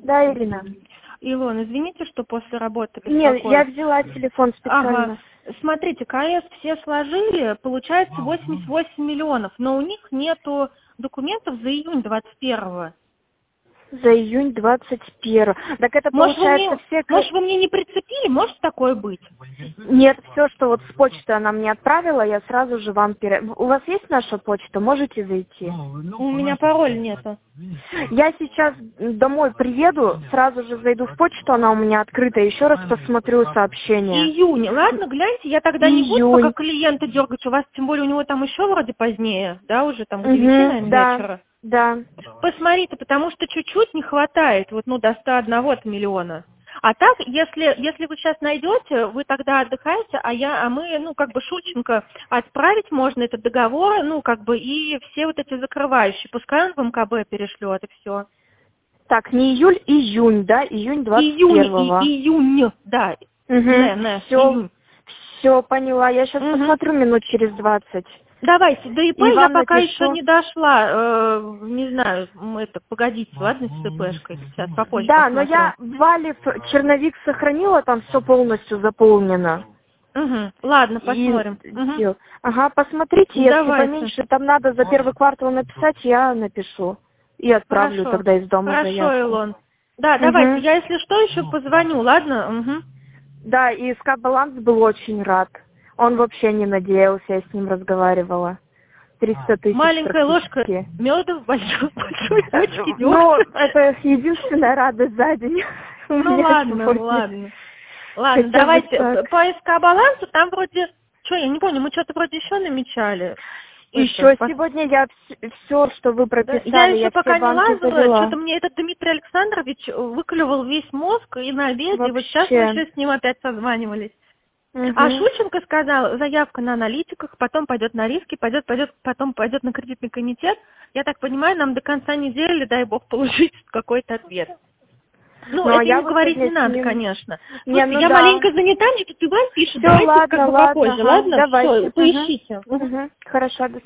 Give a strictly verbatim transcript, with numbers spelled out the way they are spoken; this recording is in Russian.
Да, Ирина. Илон, извините, что после работы Нет, беспокою. я взяла телефон специально. Ага. Смотрите, КС все сложили, получается восемьдесят восемь миллионов, но у них нету документов за июнь двадцать первого. За июнь двадцать первого. Так это Может, вы получается мне, все... может, вы мне не прицепили? Может такое быть? Нет, все, что вот с почты она мне отправила, я сразу же вам пере... У вас есть наша почта? Можете зайти? У меня пароль нету. Я сейчас домой приеду, сразу же зайду в почту, она у меня открыта, еще раз посмотрю сообщение. Июнь. Ладно, гляньте, я тогда Июнь. не буду пока клиента дергать. У вас, тем более, у него там еще вроде позднее, да, уже там к девяти, Угу, наверное, да, вечера. да. Посмотрите, потому что чуть-чуть не хватает, вот, ну, до ста одного миллиона. А так, если, если вы сейчас найдете, вы тогда отдыхаете, а я, а мы, ну, как бы Шульченко отправить можно этот договор, ну, как бы, и все вот эти закрывающие. Пускай он в МКБ перешлет, и все. Так, не июль, июнь, да? Июнь двадцать первого. Июнь, и, июнь, да. Угу. Не, не, Все, июнь. все, поняла. Я сейчас Угу. посмотрю минут через двадцать. Давайте, до ИП И я вам пока напишу. еще не дошла, э, не знаю, мы это, погодите, ладно, с ИПшкой, сейчас попозже Да, но посмотрю. я Валев черновик сохранила, там все полностью заполнено. Угу. Ладно, И посмотрим. Угу. всё. Ага, посмотрите, если Давайте. поменьше, там надо за первый квартал написать, я напишу. И отправлю Хорошо. тогда из дома Хорошо, заявку. Илон. Да, Угу. давайте, я если что еще позвоню, ладно? Угу. Да, и СК Баланс был очень рад. Он вообще не надеялся, я с ним разговаривала. триста тысяч Маленькая ложка практически. меда в большой, большой бочке Ну, дегтя. это единственная радость за день. у Ну меня ладно, сегодня. ладно. Ладно, Хотя бы давайте так. по СК балансу, там вроде, что, я не помню, мы что-то вроде еще намечали. Еще Это, по- сегодня я все, что вы Да, прописали, я я, еще все пока не банки лазала, завела. что-то мне этот Дмитрий Александрович выклевал весь мозг и на обеде, и вот сейчас мы Вообще. еще с ним опять созванивались. Мгм. А Шульченко сказал, заявка на аналитиках, потом пойдет на риски, пойдет, пойдет, потом пойдет на кредитный комитет. Я так понимаю, нам до конца недели, дай бог, получить какой-то ответ. Ну, Ну, это а я ему вот говорить не сегодня с надо, ним- конечно. Не, Слушайте, ну я да. маленько занята, мне тут Иван пишет, Все, давайте ладно, как бы ладно, попозже, ага, ладно? давайте. Все, поищите. Мгм. Мгм. Хорошо, до